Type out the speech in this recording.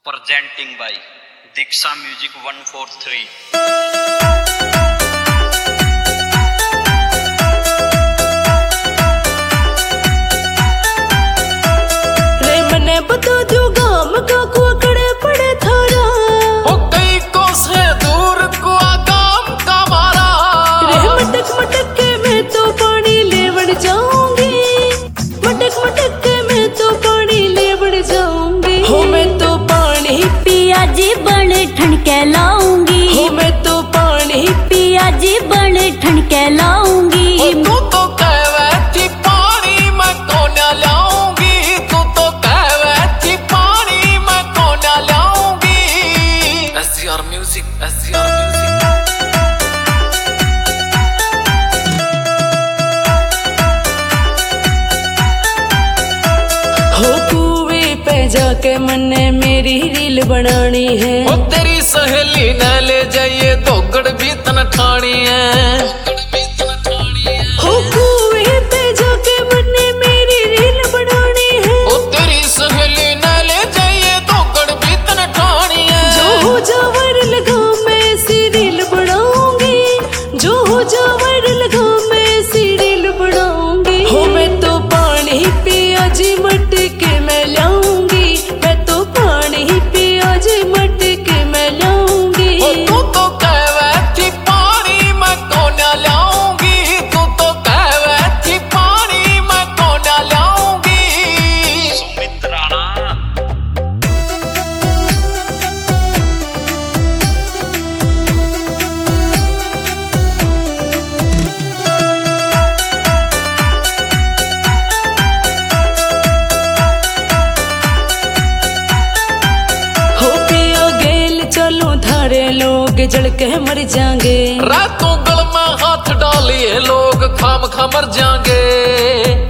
presenting by Diksha Music 143। बता दो गाम का कुकड़े पड़े थारा हो कई को से दूर को गाम का मारा रे मटक मटक के मैं तो पानी लेवड़ जाऊंगी मटक मटक के मैं तो पानी लेवड़ जाऊंगी हो मैं तो पानी पिया जी बड़े ठनके लाऊंगी हो मैं तो पानी पिया जी बड़े ठनके लाऊंगी तू तो कहवे थी पानी मैं कोना लाऊंगी तू तो कहवे थी पानी मैं कोना लाऊंगी SCR म्यूजिक SCR म्यूजिक हो कुएं पे जाके मन्ने मेरी रील बनानी है ओ तेरी सहेली न ले जाइए दोगड़ भी तन ठाणी है हो कुएं पे जाके मन्ने मेरी रील बनानी है ओ तेरी सहेली न ले जाइए दोगड़ भी तन ठाणी है जो हो जावर लगा मैं ऐसी रील बनाऊंगी जो हो जावर लगा मैं ऐसी रील बनाऊंगी हो मैं तो पानी पिया जी मटके मैं लाऊंगी मैं तो पानी पिया जी मटके मैं लाऊंगी ओ तू तो कहवे थी पानी मैं कोना लाऊंगी तू तो कहवे थी पानी मैं कोना लाऊंगी सुमित राणा। हो पिया गेल चलो धारे लोग जल के मर जाएंगे रातों गल में हाथ डालिए लोग खाम खा मर जाएंगे